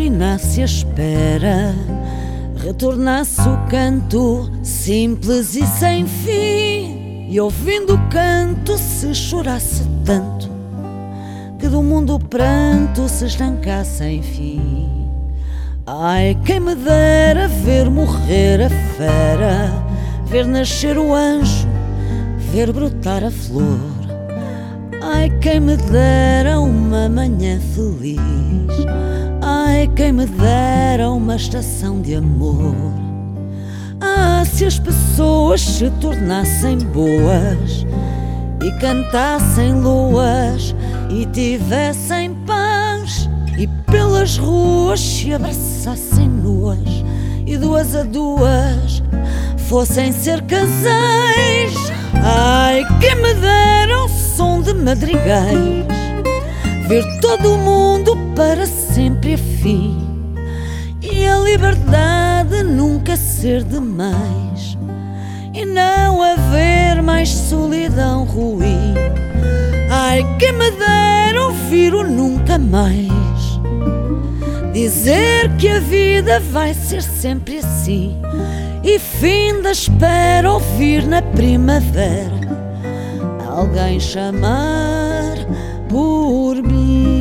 terminasse a espera, retornasse o canto simples e sem fim, e ouvindo o canto se chorasse tanto que do mundo o pranto se estancasse em fim. Ai, quem me dera ver morrer a fera, ver nascer o anjo, ver brotar a flor. Ai, quem me dera uma manhã feliz, ai, quem me dera uma estação de amor. Ah, se as pessoas se tornassem boas e cantassem luas e tivessem paz, e pelas ruas se abraçassem nuas e duas a duas fossem ser casais. Ai, quem me dera um som de madrigais, ver todo o mundo para sempre a fim, e a liberdade nunca ser demais, e não haver mais solidão ruim. Ai, quem me dera ouvir o nunca mais, dizer que a vida vai ser sempre assim, e fim da espera ouvir na primavera alguém chamar por mim.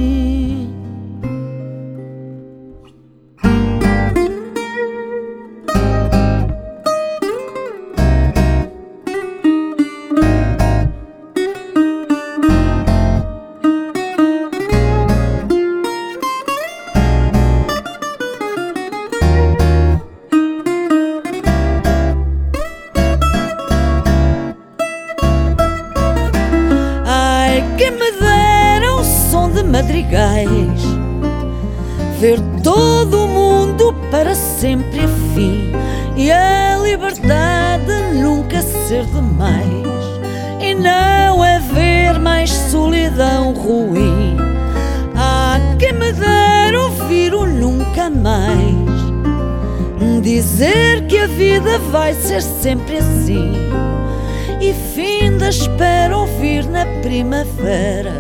Quem me dera um som de madrigais, ver todo o mundo para sempre a fim, e a liberdade nunca ser demais, e não haver mais solidão ruim. Ah, quem me dera ouvir o nunca mais, dizer que a vida vai ser sempre assim, e fim da espera ouvir na primavera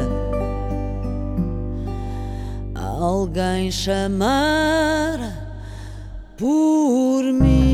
alguém chamar por mim.